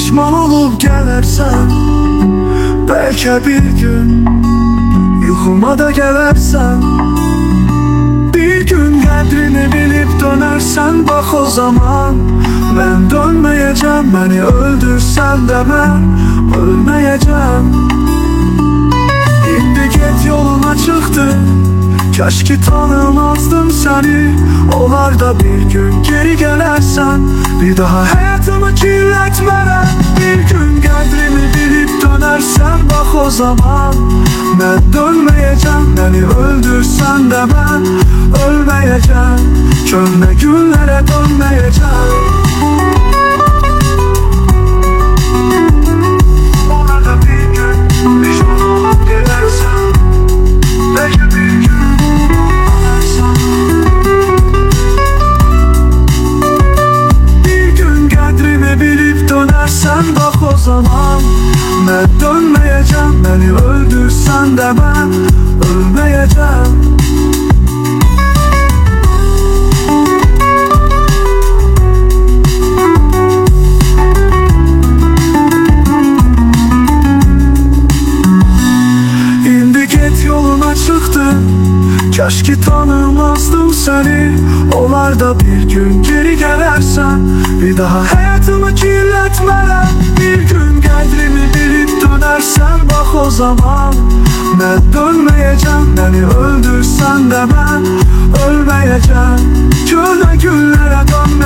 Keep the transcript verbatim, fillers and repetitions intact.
pişman olup gelersen, belki bir gün yuxuma da gelersen, bir gün qədrini bilip dönersen, bak o zaman ben dönmeyeceğim. Beni öldürsen de ben ölmeyeceğim. İndi get yolun açıktı, keşke tanımazdım seni. Olar da bir gün geri gelersen, bir daha hayatımı kirletmeden, bir gün qədrini bilip dönersen, bak o zaman ben dönmeyeceğim. Beni öldürsen de ben ölmeyeceğim. Köhne günlere dönmeyeceğim. Sen bak o zaman ben dönmeyeceğim. Beni öldürsen de ben ölmeyeceğim. İndi get yolun açıktı, keşke tanımazdım seni. Olar da bir gün geri gelersen, bir daha hayatımı kirletmeden, bir gün qədrini bilip dönersen, bak o zaman ben dönmeyeceğim. Beni öldürsen de ben ölmeyeceğim. Köhne günlere dönmeyeceğim.